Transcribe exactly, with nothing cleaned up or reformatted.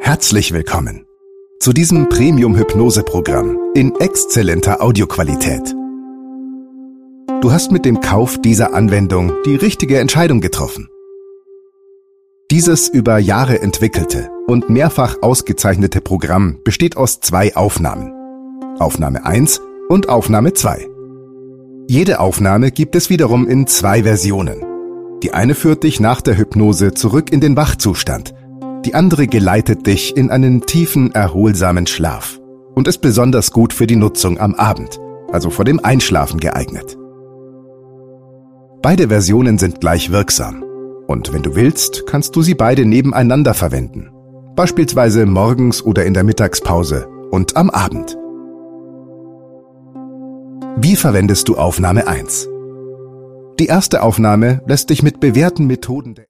Herzlich willkommen zu diesem Premium-Hypnose-Programm in exzellenter Audioqualität. Du hast mit dem Kauf dieser Anwendung die richtige Entscheidung getroffen. Dieses über Jahre entwickelte und mehrfach ausgezeichnete Programm besteht aus zwei Aufnahmen. Aufnahme eins und Aufnahme zwei. Jede Aufnahme gibt es wiederum in zwei Versionen. Die eine führt dich nach der Hypnose zurück in den Wachzustand. Die andere geleitet dich in einen tiefen, erholsamen Schlaf und ist besonders gut für die Nutzung am Abend, also vor dem Einschlafen geeignet. Beide Versionen sind gleich wirksam und wenn du willst, kannst du sie beide nebeneinander verwenden, beispielsweise morgens oder in der Mittagspause und am Abend. Wie verwendest du Aufnahme eins? Die erste Aufnahme lässt dich mit bewährten Methoden